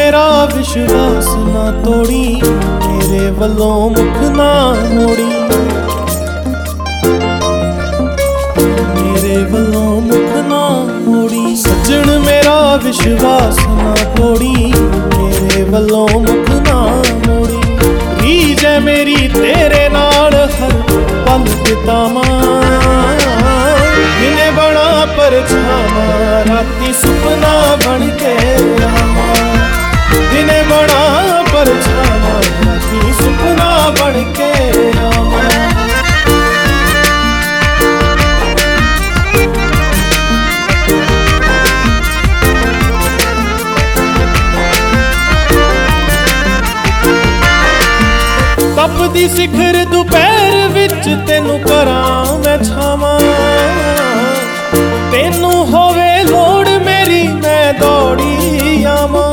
मेरा विश्वास ना तोड़ी, मेरे वल्लों मुख ना मोड़ी, मेरे वल्लों मुख ना मोड़ी। सजन मेरा विश्वास ना तोड़ी, मेरे वल्लों मुख ना मोड़ी। रीझ है मेरी तेरे नाल हर पल बितावां, दिने बना परछावां, राती सुपना बन के आवां। दिने बना परछावां, राती सुपना बन के आवां। तपदी सिखर दोपहर विच तेनू करां मैं छावां, तेनू होवे लोड़ मेरी मैं दौड़ी आवां।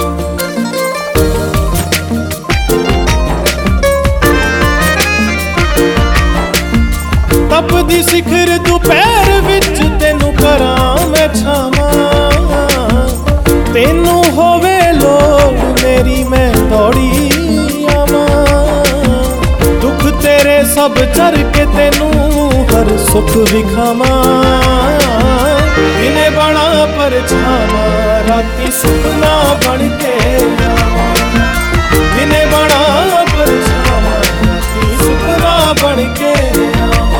तपदी सिखर दोपहर विच तेनू करां मैं छावां, तेनू होवे लोड़ मेरी मैं दौड़ी आवां। दुख तेरे सब चर के तेनू हर सुख विखावां, दिने बना परछावां, राती सुपना बन के आवां। दिने बना परछावां, राती सुपना बन के आवां।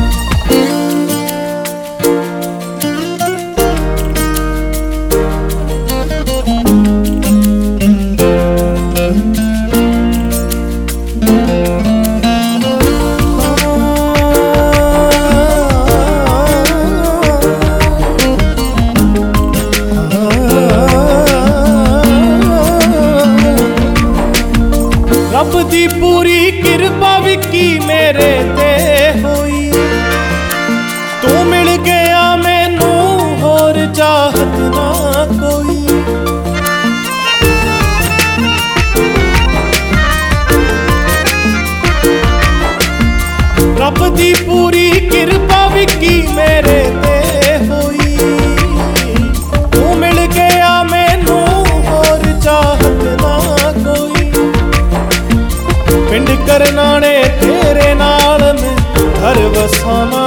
रब दी पूरी किरपा विकी मेरे ते होई, तू मिल गया मैनू होर चाहत ना कोई। रब दी पूरी किरपा विकी मेरे ते होई, तू मिल गया मैनू होर चाहत ना कोई। पिंड करनाने तेरे नाल मैं घर वसावां,